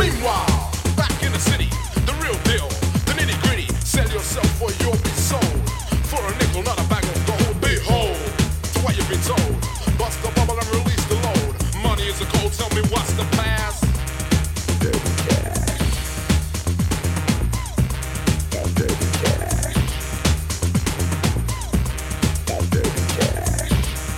Meanwhile, back in the city, the real deal, the nitty gritty. Sell yourself or you'll be sold. For a nickel, not a bag of gold. Behold, to what you've been told. Bust the bubble and release the load. Money is a cold, tell me what's the past. Dirty cash. Got dirty cash. Got dirty cash.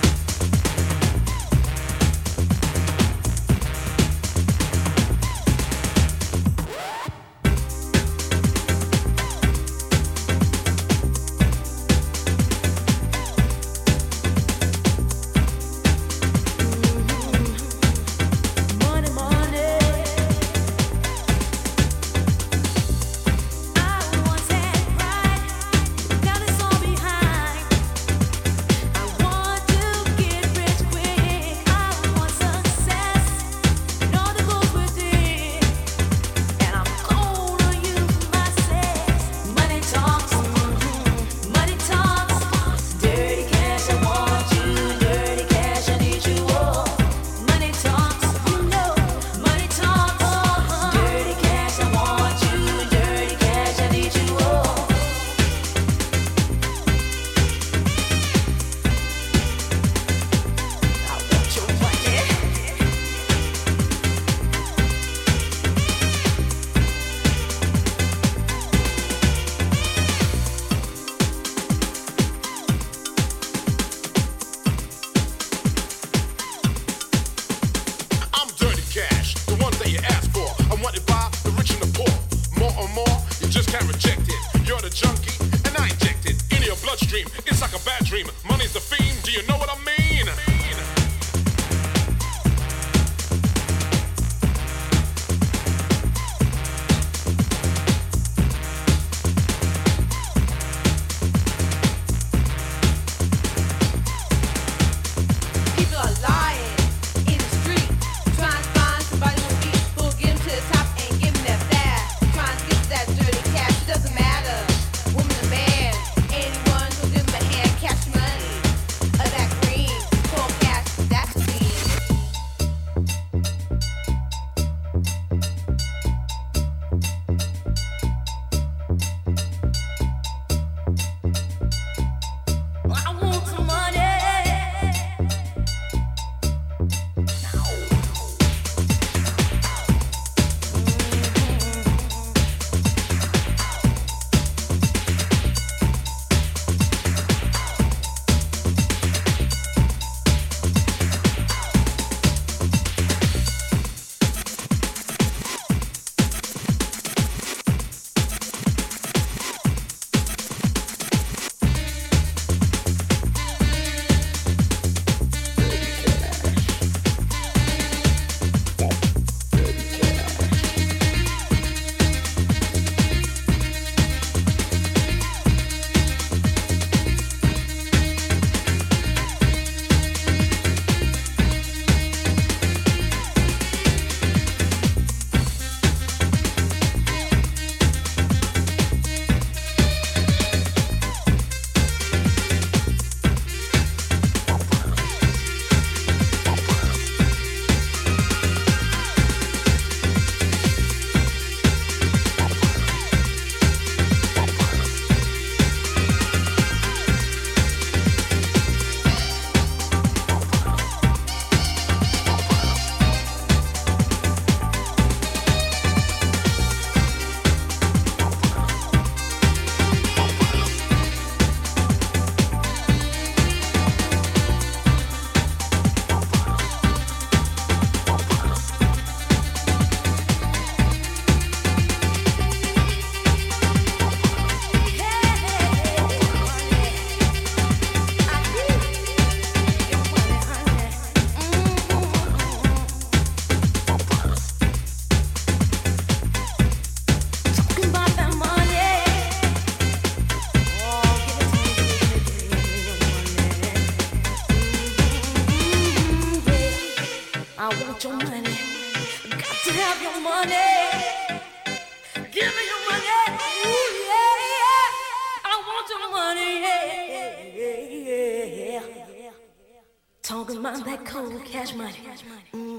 It's like a bad dream. Money's the fiend. Do you know what I mean? want your money. Got to have your money. Give me your money. Ooh, yeah, yeah. I want your money. Yeah, yeah, yeah. Talking about that cold cash money.